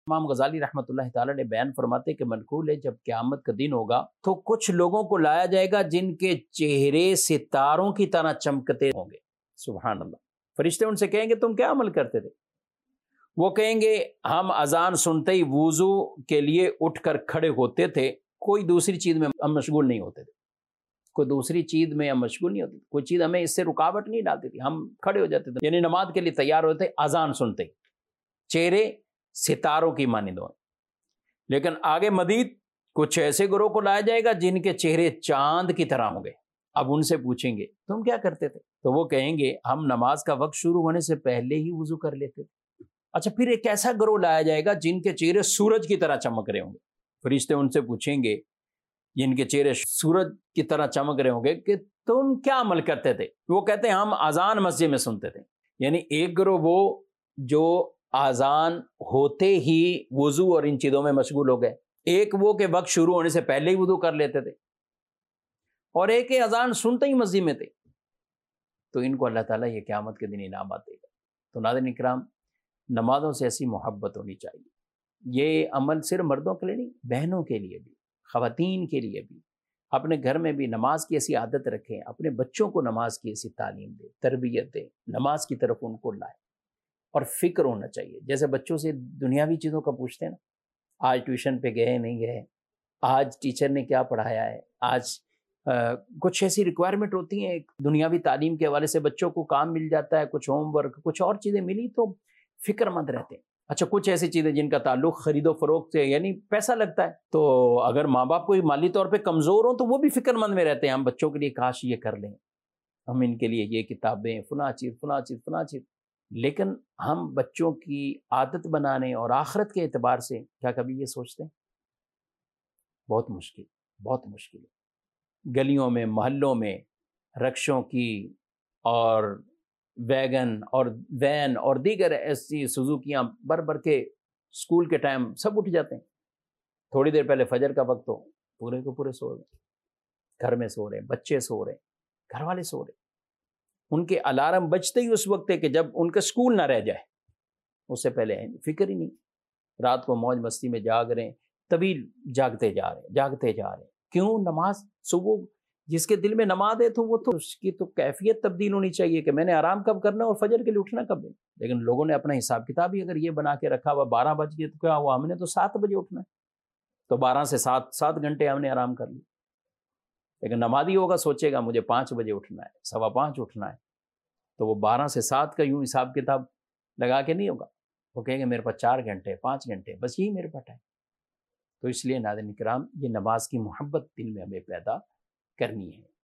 امام غزالی رحمۃ اللہ تعالی نے بیان فرماتے کہ منقول ہے جب قیامت کا دن ہوگا تو کچھ لوگوں کو لایا جائے گا جن کے چہرے ستاروں کی طرح چمکتے ہوں گے. سبحان اللہ. فرشتے ان سے کہیں گے تم کیا عمل کرتے تھے؟ وہ کہیں گے ہم اذان سنتے ہی وضو کے لیے اٹھ کر کھڑے ہوتے تھے، کوئی دوسری چیز میں ہم مشغول نہیں ہوتے تھے، کوئی دوسری چیز میں ہم مشغول نہیں ہوتے تھے، کوئی چیز ہمیں اس سے رکاوٹ نہیں ڈالتی تھی، ہم کھڑے ہو جاتے تھے، یعنی نماز کے لیے تیار ہوتے، اذان سنتے ہی چہرے ستاروں کی مانند ہوں. لیکن آگے مزید کچھ ایسے گروہ کو لایا جائے گا جن کے چہرے چاند کی طرح ہوں گے. اب ان سے پوچھیں گے تم کیا کرتے تھے؟ تو وہ کہیں گے ہم نماز کا وقت شروع ہونے سے پہلے ہی وضو کر لیتے تھے. اچھا پھر ایک ایسا گروہ لایا جائے گا جن کے چہرے سورج کی طرح چمک رہے ہوں گے. فرشتے ان سے پوچھیں گے جن کے چہرے سورج کی طرح چمک رہے ہوں گے کہ تم کیا عمل کرتے تھے؟ وہ کہتے ہیں ہم اذان مسجد میں سنتے تھے. یعنی ایک گروہ وہ جو اذان ہوتے ہی وضو اور ان چیزوں میں مشغول ہو گئے، ایک وہ کہ وقت شروع ہونے سے پہلے ہی وضو کر لیتے تھے، اور ایک اذان سنتے ہی مسجد میں تھے. تو ان کو اللہ تعالیٰ یہ قیامت کے دن انعامات دے گا. تو ناظرین اکرام، نمازوں سے ایسی محبت ہونی چاہیے. یہ عمل صرف مردوں کے لیے نہیں، بہنوں کے لیے بھی، خواتین کے لیے بھی. اپنے گھر میں بھی نماز کی ایسی عادت رکھیں، اپنے بچوں کو نماز کی ایسی تعلیم دیں، تربیت دیں، نماز کی طرف ان کو لائیں. اور فکر ہونا چاہیے. جیسے بچوں سے دنیاوی چیزوں کا پوچھتے ہیں نا، آج ٹیوشن پہ گئے نہیں گئے، آج ٹیچر نے کیا پڑھایا ہے، آج کچھ ایسی ریکوائرمنٹ ہوتی ہیں دنیاوی تعلیم کے حوالے سے، بچوں کو کام مل جاتا ہے، کچھ ہوم ورک، کچھ اور چیزیں ملی تو فکر مند رہتے ہیں. اچھا کچھ ایسی چیزیں جن کا تعلق خرید و فروخت سے، یعنی پیسہ لگتا ہے، تو اگر ماں باپ کوئی مالی طور پہ کمزور ہوں تو وہ بھی فکر مند میں رہتے ہیں، ہم بچوں کے لیے کاش یہ کر لیں، ہم ان کے لیے یہ کتابیں، فلاں چیز فلاں چیز فلاں چیز. لیکن ہم بچوں کی عادت بنانے اور آخرت کے اعتبار سے کیا کبھی یہ سوچتے ہیں؟ بہت مشکل، بہت مشکل ہے. گلیوں میں، محلوں میں رکشوں کی اور ویگن اور وین اور دیگر ایسی سوزوکیاں بھر بھر کے اسکول کے ٹائم سب اٹھ جاتے ہیں. تھوڑی دیر پہلے فجر کا وقت ہو، پورے کے پورے سو رہے ہیں، گھر میں سو رہے ہیں، بچے سو رہے ہیں، گھر والے سو رہے ہیں. ان کے الارم بجتے ہی اس وقت ہے کہ جب ان کا اسکول نہ رہ جائے، اس سے پہلے فکر ہی نہیں. رات کو موج مستی میں جاگ رہے ہیں، طویل جاگتے جا رہے ہیں. کیوں؟ نماز صبح جس کے دل میں نماز ہے تو وہ تو اس کی تو کیفیت تبدیل ہونی چاہیے کہ میں نے آرام کب کرنا اور فجر کے لیے اٹھنا کب ہے. لیکن لوگوں نے اپنا حساب کتاب ہی اگر یہ بنا کے رکھا ہوا 12 بج گئے تو کیا ہوا، ہم نے تو 7 بجے اٹھنا ہے، تو 12 سے 7 گھنٹے ہم نے آرام کر لی. لیکن نمازی ہوگا سوچے گا مجھے 5 بجے اٹھنا ہے، 5:15 اٹھنا ہے، تو وہ 12 سے 7 کا یوں حساب کتاب لگا کے نہیں ہوگا. وہ کہیں گے میرے پاس 4 گھنٹے 5 گھنٹے بس یہی میرے پاس ہے. تو اس لیے ناظرین کرام، یہ نماز کی محبت دل میں ہمیں پیدا کرنی ہے.